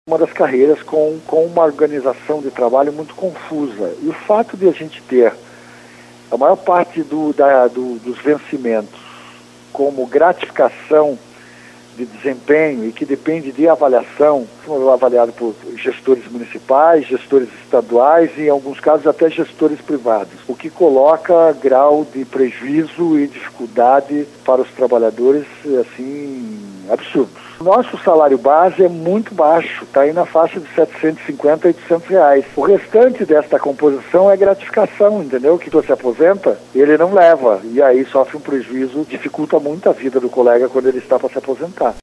uma das carreiras com uma organização de trabalho muito confusa. E o fato de a gente ter a maior parte dos vencimentos como gratificação de desempenho e que depende de avaliação, são avaliados por gestores municipais, gestores estaduais e, em alguns casos, até gestores privados, o que coloca grau de prejuízo e dificuldade para os trabalhadores, assim, absurdos. Nosso salário base é muito baixo, está aí na faixa de 750 a 800 reais. O restante desta composição é gratificação, entendeu? Que você aposenta, ele não leva, e aí sofre um prejuízo, dificulta muito a vida do colega quando ele está para se aposentar.